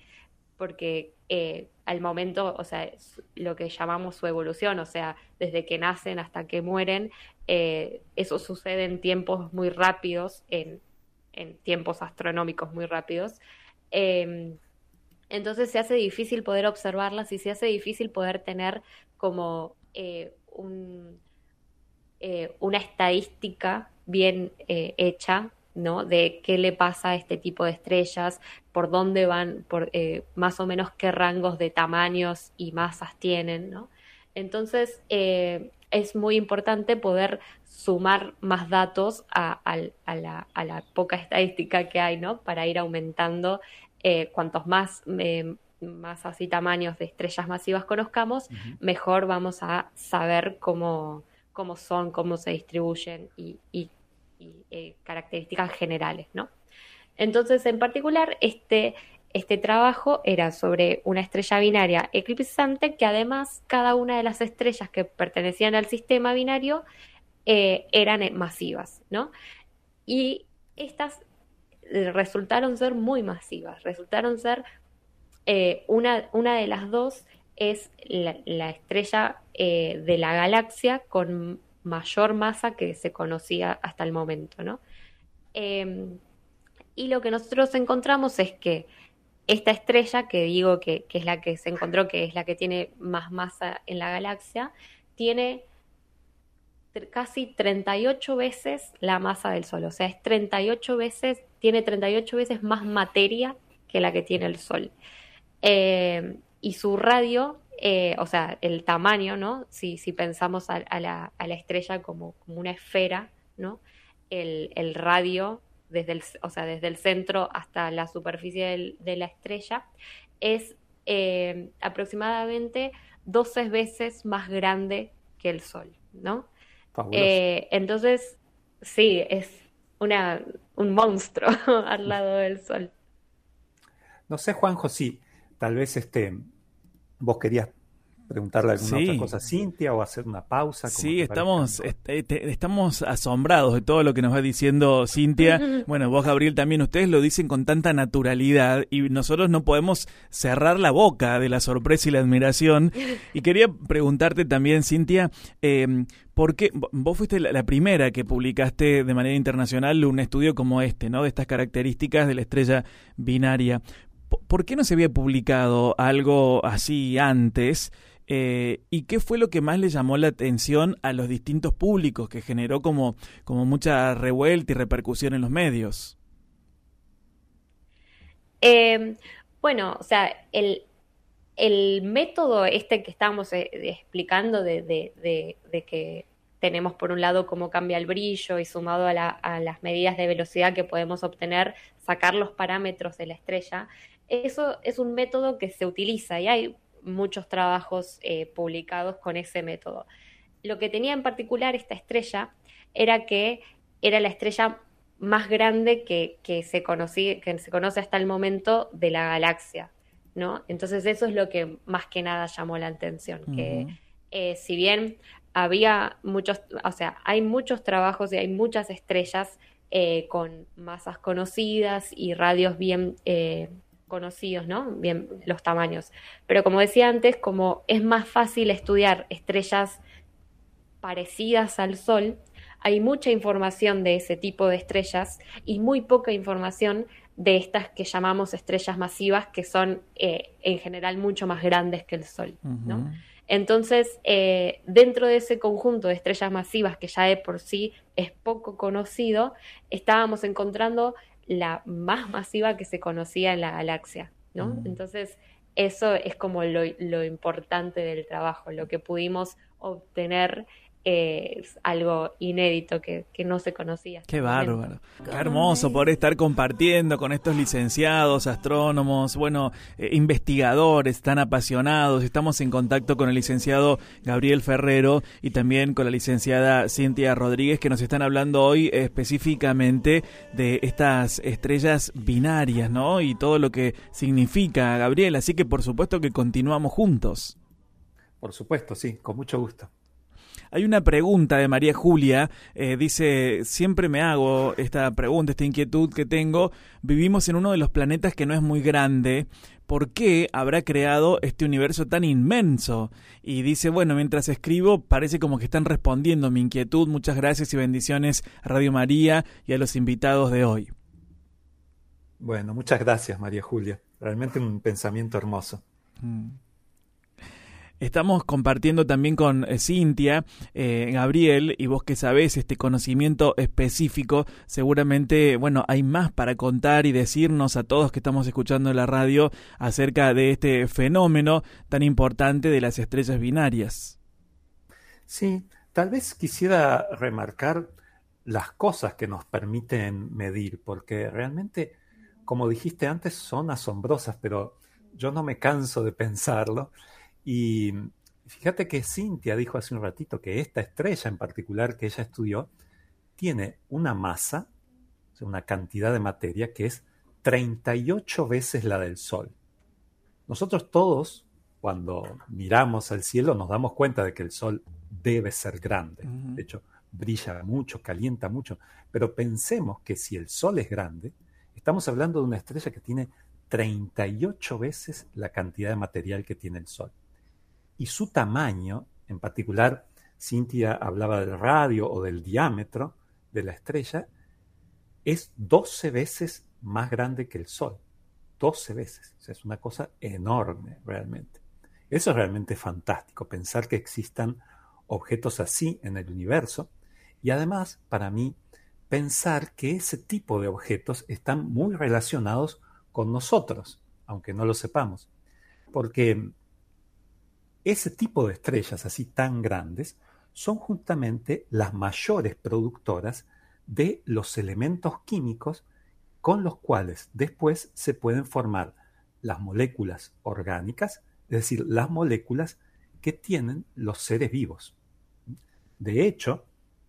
[SPEAKER 4] al momento, o sea, lo que llamamos su evolución, o sea, desde que nacen hasta que mueren, eso sucede en tiempos muy rápidos, en tiempos astronómicos muy rápidos. Entonces se hace difícil poder observarlas y se hace difícil poder tener como una estadística bien hecha, ¿no? De qué le pasa a este tipo de estrellas, por dónde van, más o menos qué rangos de tamaños y masas tienen, ¿no? Entonces es muy importante poder sumar más datos a la poca estadística que hay, ¿no? Para ir aumentando cuantos más masas y tamaños de estrellas masivas conozcamos, mejor vamos a saber cómo son, cómo se distribuyen y características generales, ¿no? Entonces, en particular, este trabajo era sobre una estrella binaria eclipsante, que además cada una de las estrellas que pertenecían al sistema binario eran masivas, ¿no? Y estas resultaron ser muy masivas, resultaron ser una de las dos es la estrella de la galaxia con mayor masa que se conocía hasta el momento, ¿no? Y lo que nosotros encontramos es que esta estrella, que digo que es la que se encontró, que es la que tiene más masa en la galaxia, tiene casi 38 veces la masa del Sol. O sea, tiene 38 veces más materia que la que tiene el Sol. Y su radio, o sea, el tamaño, ¿no? Si pensamos a la estrella como una esfera, ¿no? El radio, desde el centro hasta la superficie de la estrella, es aproximadamente 12 veces más grande que el Sol, ¿no? Entonces, sí, es un monstruo al lado del Sol.
[SPEAKER 2] No sé, Juanjo, sí, tal vez vos querías preguntarle alguna otra cosa a Cintia o hacer una pausa.
[SPEAKER 1] Sí, estamos asombrados de todo lo que nos va diciendo Cintia. Bueno, vos, Gabriel, también, ustedes lo dicen con tanta naturalidad y nosotros no podemos cerrar la boca de la sorpresa y la admiración. Y quería preguntarte también, Cintia, ¿por qué vos fuiste la primera que publicaste de manera internacional un estudio como este, ¿no? De estas características de la estrella binaria? ¿Por qué no se había publicado algo así antes? ¿Y qué fue lo que más le llamó la atención a los distintos públicos, que generó como mucha revuelta y repercusión en los medios?
[SPEAKER 4] Bueno, o sea, el método que estábamos explicando de que tenemos por un lado cómo cambia el brillo y sumado a las medidas de velocidad que podemos obtener, sacar los parámetros de la estrella, eso es un método que se utiliza y hay muchos trabajos publicados con ese método. Lo que tenía en particular esta estrella era que era la estrella más grande que se conoce hasta el momento de la galaxia, ¿no? Entonces eso es lo que más que nada llamó la atención, que si bien había muchos, o sea, hay muchos trabajos y hay muchas estrellas con masas conocidas y radios bien conocidos, ¿no? Bien los tamaños. Pero como decía antes, como es más fácil estudiar estrellas parecidas al Sol, hay mucha información de ese tipo de estrellas y muy poca información de estas que llamamos estrellas masivas, que son en general mucho más grandes que el Sol, ¿no? Entonces, dentro de ese conjunto de estrellas masivas, que ya de por sí es poco conocido, estábamos encontrando la más masiva que se conocía en la galaxia, ¿no? Entonces, eso es como lo importante del trabajo, lo que pudimos obtener es algo inédito que no se conocía.
[SPEAKER 1] Qué bárbaro, qué hermoso poder estar compartiendo con estos licenciados, astrónomos, investigadores tan apasionados. Estamos en contacto con el licenciado Gabriel Ferrero y también con la licenciada Cintia Rodríguez, que nos están hablando hoy específicamente de estas estrellas binarias, ¿no? Y todo lo que significa, Gabriel. Así que por supuesto que continuamos juntos.
[SPEAKER 2] Por supuesto, sí, con mucho gusto.
[SPEAKER 1] Hay una pregunta de María Julia, dice, siempre me hago esta pregunta, esta inquietud que tengo, vivimos en uno de los planetas que no es muy grande, ¿por qué habrá creado este universo tan inmenso? Y dice, mientras escribo parece como que están respondiendo mi inquietud, muchas gracias y bendiciones a Radio María y a los invitados de hoy.
[SPEAKER 2] Bueno, muchas gracias María Julia, realmente un pensamiento hermoso.
[SPEAKER 1] Estamos compartiendo también con Cintia, Gabriel, y vos que sabés este conocimiento específico, seguramente, hay más para contar y decirnos a todos que estamos escuchando en la radio acerca de este fenómeno tan importante de las estrellas binarias.
[SPEAKER 2] Sí, tal vez quisiera remarcar las cosas que nos permiten medir, porque realmente, como dijiste antes, son asombrosas, pero yo no me canso de pensarlo. Y fíjate que Cintia dijo hace un ratito que esta estrella en particular que ella estudió tiene una masa, o sea, una cantidad de materia que es 38 veces la del Sol. Nosotros todos, cuando miramos al cielo, nos damos cuenta de que el Sol debe ser grande. De hecho, brilla mucho, calienta mucho. Pero pensemos que si el Sol es grande, estamos hablando de una estrella que tiene 38 veces la cantidad de material que tiene el Sol. Y su tamaño, en particular, Cintia hablaba del radio o del diámetro de la estrella, es 12 veces más grande que el Sol. 12 veces. O sea, es una cosa enorme, realmente. Eso es realmente fantástico, pensar que existan objetos así en el universo. Y además, para mí, pensar que ese tipo de objetos están muy relacionados con nosotros, aunque no lo sepamos. Porque ese tipo de estrellas así tan grandes son justamente las mayores productoras de los elementos químicos con los cuales después se pueden formar las moléculas orgánicas, es decir, las moléculas que tienen los seres vivos. De hecho,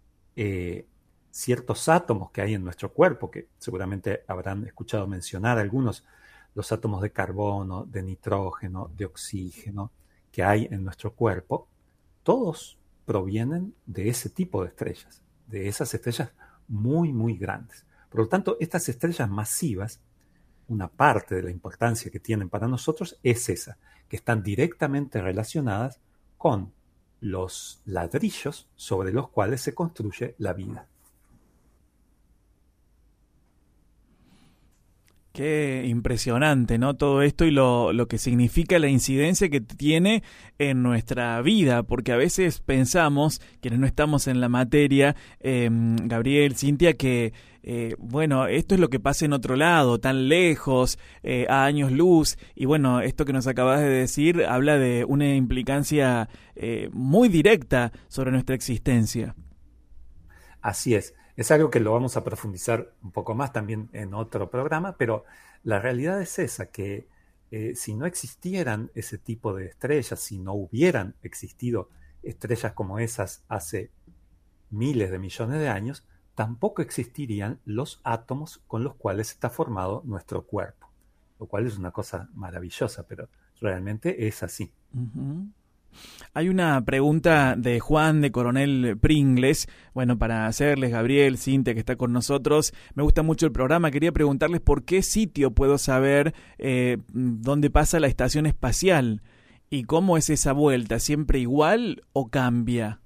[SPEAKER 2] ciertos átomos que hay en nuestro cuerpo, que seguramente habrán escuchado mencionar algunos, los átomos de carbono, de nitrógeno, de oxígeno, que hay en nuestro cuerpo, todos provienen de ese tipo de estrellas, de esas estrellas muy, muy grandes. Por lo tanto, estas estrellas masivas, una parte de la importancia que tienen para nosotros es esa, que están directamente relacionadas con los ladrillos sobre los cuales se construye la vida.
[SPEAKER 1] Qué impresionante, ¿no? Todo esto y lo que significa la incidencia que tiene en nuestra vida, porque a veces pensamos, quienes no estamos en la materia, Gabriel, Cintia, que, bueno, esto es lo que pasa en otro lado, tan lejos, a años luz, y bueno, esto que nos acabas de decir habla de una implicancia muy directa sobre nuestra existencia.
[SPEAKER 2] Así es algo que lo vamos a profundizar un poco más también en otro programa, pero la realidad es esa, que si no existieran ese tipo de estrellas, si no hubieran existido estrellas como esas hace miles de millones de años, tampoco existirían los átomos con los cuales está formado nuestro cuerpo, lo cual es una cosa maravillosa, pero realmente es así.
[SPEAKER 1] Uh-huh. Hay una pregunta de Juan de Coronel Pringles, bueno, para hacerles, Gabriel, Cintia, que está con nosotros. Me gusta mucho el programa, quería preguntarles por qué sitio puedo saber dónde pasa la estación espacial y cómo es esa vuelta, ¿siempre igual o cambia?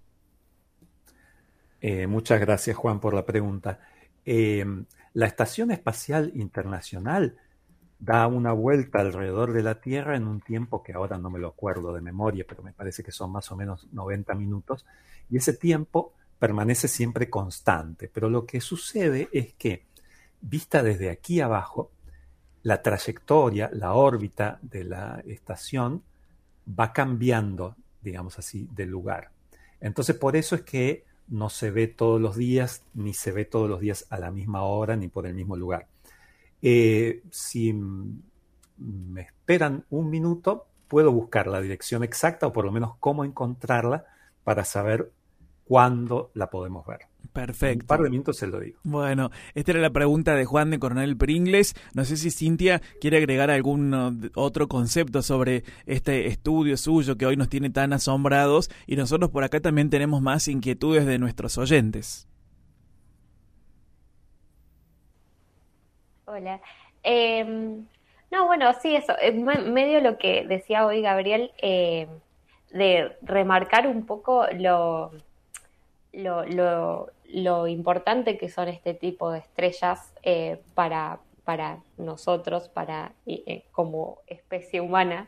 [SPEAKER 2] Muchas gracias, Juan, por la pregunta. La Estación Espacial Internacional da una vuelta alrededor de la Tierra en un tiempo que ahora no me lo acuerdo de memoria, pero me parece que son más o menos 90 minutos, y ese tiempo permanece siempre constante. Pero lo que sucede es que, vista desde aquí abajo, la trayectoria, la órbita de la estación va cambiando, digamos así, de lugar. Entonces, por eso es que no se ve todos los días, ni se ve todos los días a la misma hora, ni por el mismo lugar. Si me esperan un minuto, puedo buscar la dirección exacta o por lo menos cómo encontrarla para saber cuándo la podemos ver.
[SPEAKER 1] Perfecto.
[SPEAKER 2] En un par de minutos se lo digo.
[SPEAKER 1] Bueno, esta era la pregunta de Juan de Coronel Pringles. No sé si Cintia quiere agregar algún otro concepto sobre este estudio suyo que hoy nos tiene tan asombrados, y nosotros por acá también tenemos más inquietudes de nuestros oyentes.
[SPEAKER 4] Hola. No, bueno, sí, eso. Medio lo que decía hoy Gabriel, de remarcar un poco lo importante que son este tipo de estrellas para nosotros, como especie humana.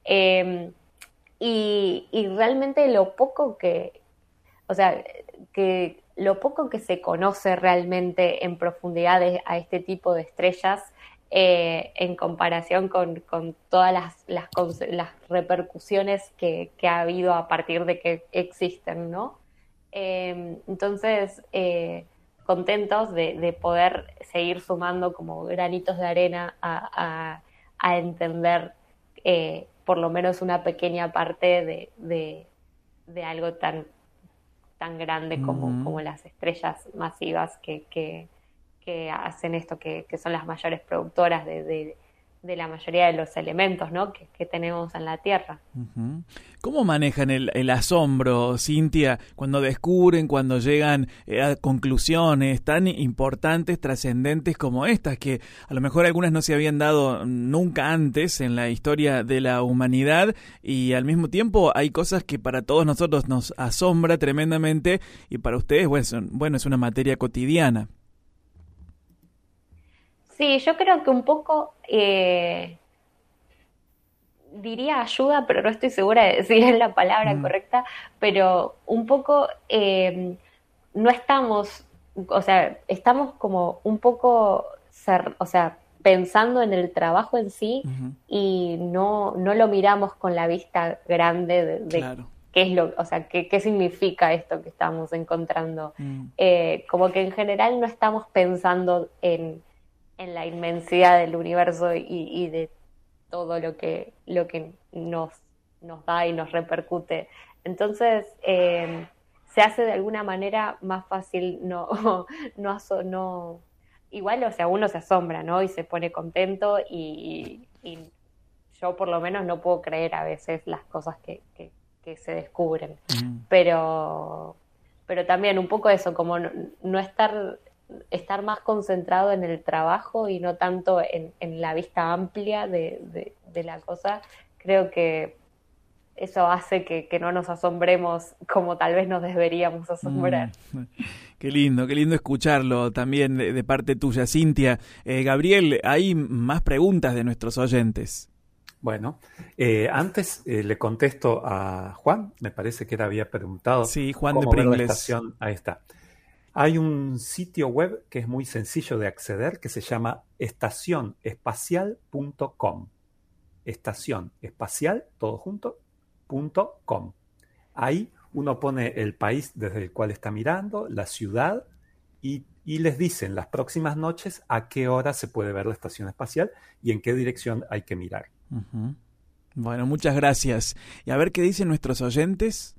[SPEAKER 4] Y realmente lo poco o sea, que lo poco que se conoce realmente en profundidad a este tipo de estrellas, en comparación con todas las repercusiones que ha habido a partir de que existen, ¿no? Entonces, contentos de poder seguir sumando como granitos de arena a entender por lo menos una pequeña parte de algo tan grande como las estrellas masivas que hacen esto, que son las mayores productoras de la mayoría de los elementos, ¿no? que tenemos en la Tierra.
[SPEAKER 1] Uh-huh. ¿Cómo manejan el asombro, Cintia, cuando descubren, cuando llegan a conclusiones tan importantes, trascendentes como estas, que a lo mejor algunas no se habían dado nunca antes en la historia de la humanidad, y al mismo tiempo hay cosas que para todos nosotros nos asombra tremendamente y para ustedes, bueno, es una materia cotidiana?
[SPEAKER 4] Sí, yo creo que un poco, diría ayuda, pero no estoy segura de si es la palabra correcta, pero un poco no estamos, o sea, estamos como un poco, o sea, pensando en el trabajo en sí, y no lo miramos con la vista grande de
[SPEAKER 1] Claro.
[SPEAKER 4] qué es o sea, qué significa esto que estamos encontrando. Como que en general no estamos pensando en la inmensidad del universo y de todo lo que nos da y nos repercute. Entonces, se hace de alguna manera más fácil no igual, o sea, uno se asombra, ¿no? Y se pone contento y yo por lo menos no puedo creer a veces las cosas que se descubren. Pero también un poco eso, como no estar más concentrado en el trabajo y no tanto en la vista amplia de la cosa, creo que eso hace que no nos asombremos como tal vez nos deberíamos asombrar.
[SPEAKER 1] Qué lindo escucharlo también de parte tuya, Cintia. Gabriel, hay más preguntas de nuestros oyentes.
[SPEAKER 2] Bueno, antes le contesto a Juan, me parece que él había preguntado
[SPEAKER 1] sí, Juan
[SPEAKER 2] cómo
[SPEAKER 1] de
[SPEAKER 2] ver la
[SPEAKER 1] Pringles.
[SPEAKER 2] estación. Ahí está. Hay un sitio web que es muy sencillo de acceder que se llama estacionespacial.com. Estación espacial, todo junto, .com. Ahí uno pone el país desde el cual está mirando, la ciudad, y les dicen las próximas noches a qué hora se puede ver la estación espacial y en qué dirección hay que mirar.
[SPEAKER 1] Uh-huh. Bueno, muchas gracias. Y a ver qué dicen nuestros oyentes.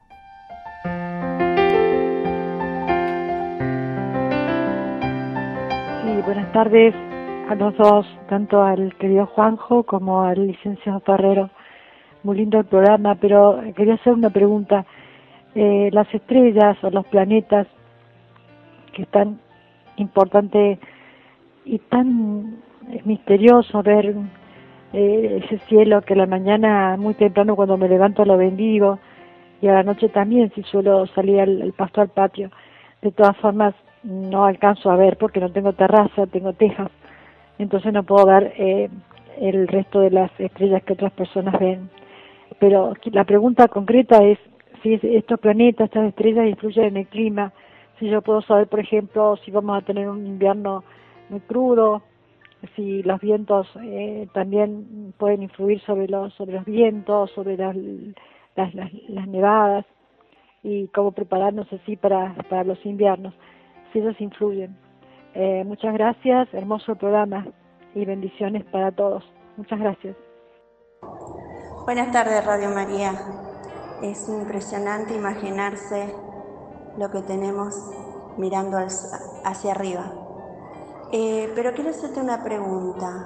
[SPEAKER 5] Sí, buenas tardes a los dos, tanto al querido Juanjo como al licenciado Ferrero. Muy lindo el programa, pero quería hacer una pregunta. Las estrellas o los planetas, que es tan importante y tan misterioso ver ese cielo que a la mañana muy temprano cuando me levanto lo bendigo, y a la noche también si suelo salir al pasto al patio. De todas formas no alcanzo a ver porque no tengo terraza, tengo tejas, entonces no puedo ver el resto de las estrellas que otras personas ven. Pero la pregunta concreta es si estos planetas, estas estrellas influyen en el clima, si yo puedo saber, por ejemplo, si vamos a tener un invierno muy crudo, si los vientos también pueden influir sobre los vientos, sobre las nevadas, y cómo prepararnos así para los inviernos, si ellos influyen. Muchas gracias, hermoso programa y bendiciones para todos. Muchas gracias.
[SPEAKER 6] Buenas tardes, Radio María. Es impresionante imaginarse lo que tenemos mirando hacia arriba. Pero quiero hacerte una pregunta.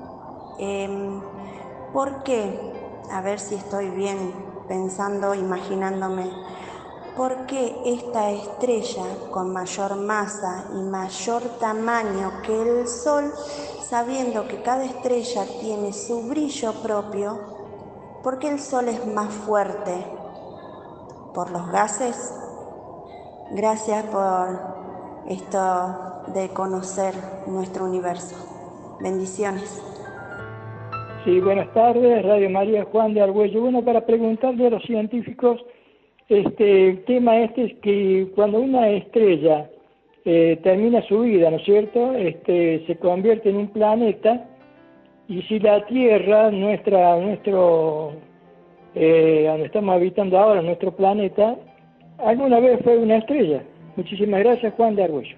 [SPEAKER 6] ¿Por qué? A ver si estoy bien pensando, imaginándome. ¿Por qué esta estrella con mayor masa y mayor tamaño que el Sol, sabiendo que cada estrella tiene su brillo propio, por qué el Sol es más fuerte? ¿Por los gases? Gracias por esto de conocer nuestro universo. Bendiciones.
[SPEAKER 7] Sí, buenas tardes, Radio María, Juan de Argüello. Bueno, para preguntarle a los científicos, el tema es que cuando una estrella termina su vida, ¿no es cierto?, se convierte en un planeta, y si la Tierra, nuestro donde estamos habitando ahora, nuestro planeta, alguna vez fue una estrella. Muchísimas gracias, Juan de Argüello.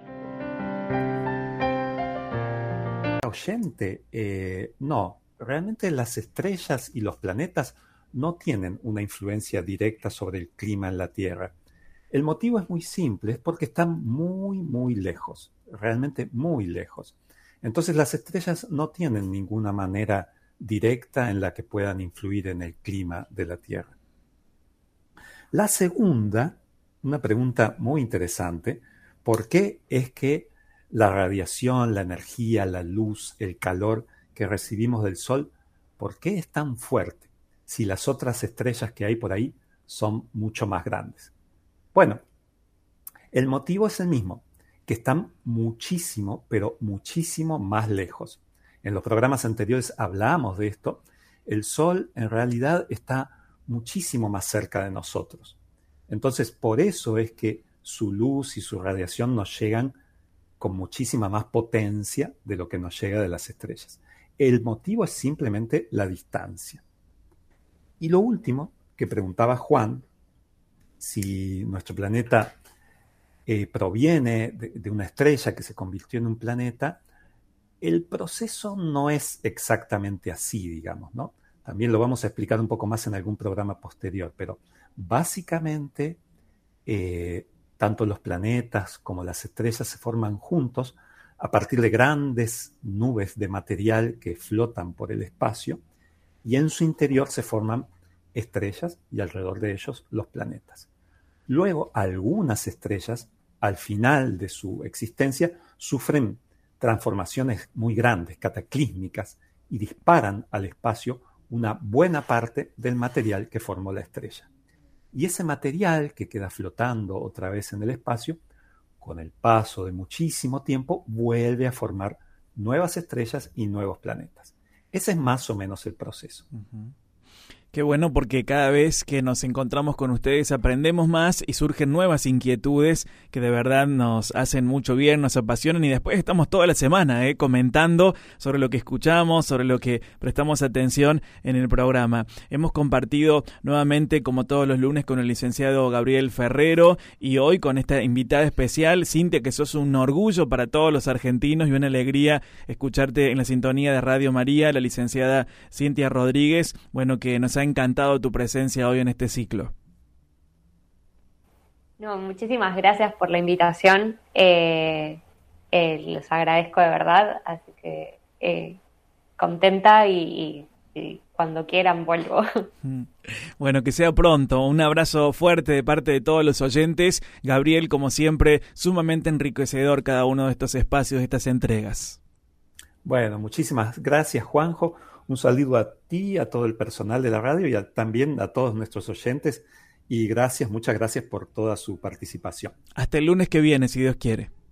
[SPEAKER 2] Oyente, no, realmente las estrellas y los planetas no tienen una influencia directa sobre el clima en la Tierra. El motivo es muy simple, es porque están muy, muy lejos, realmente muy lejos. Entonces las estrellas no tienen ninguna manera directa en la que puedan influir en el clima de la Tierra. La segunda, una pregunta muy interesante, ¿por qué es que la radiación, la energía, la luz, el calor que recibimos del Sol, por qué es tan fuerte si las otras estrellas que hay por ahí son mucho más grandes? Bueno, el motivo es el mismo, que están muchísimo, pero muchísimo más lejos. En los programas anteriores hablábamos de esto. El Sol en realidad está muchísimo más cerca de nosotros. Entonces, por eso es que su luz y su radiación nos llegan con muchísima más potencia de lo que nos llega de las estrellas. El motivo es simplemente la distancia. Y lo último que preguntaba Juan, si nuestro planeta proviene de una estrella que se convirtió en un planeta, el proceso no es exactamente así, digamos, ¿no? También lo vamos a explicar un poco más en algún programa posterior, pero básicamente tanto los planetas como las estrellas se forman juntos a partir de grandes nubes de material que flotan por el espacio, y en su interior se forman estrellas y alrededor de ellos los planetas. Luego, algunas estrellas, al final de su existencia, sufren transformaciones muy grandes, cataclísmicas, y disparan al espacio una buena parte del material que formó la estrella. Y ese material que queda flotando otra vez en el espacio, con el paso de muchísimo tiempo, vuelve a formar nuevas estrellas y nuevos planetas. Ese es más o menos el proceso.
[SPEAKER 1] Uh-huh. Qué bueno, porque cada vez que nos encontramos con ustedes aprendemos más y surgen nuevas inquietudes que de verdad nos hacen mucho bien, nos apasionan, y después estamos toda la semana comentando sobre lo que escuchamos, sobre lo que prestamos atención en el programa. Hemos compartido nuevamente, como todos los lunes, con el licenciado Gabriel Ferrero, y hoy con esta invitada especial, Cintia, que sos un orgullo para todos los argentinos y una alegría escucharte en la sintonía de Radio María, la licenciada Cintia Rodríguez. Bueno, que nos ha encantado tu presencia hoy en este ciclo.
[SPEAKER 4] No, muchísimas gracias por la invitación. Los agradezco de verdad, así que contenta y cuando quieran vuelvo.
[SPEAKER 1] Bueno, que sea pronto. Un abrazo fuerte de parte de todos los oyentes. Gabriel, como siempre, sumamente enriquecedor cada uno de estos espacios, de estas entregas.
[SPEAKER 2] Bueno, muchísimas gracias, Juanjo. Un saludo a ti, a todo el personal de la radio y también a todos nuestros oyentes. Y muchas gracias por toda su participación.
[SPEAKER 1] Hasta el lunes que viene, si Dios quiere.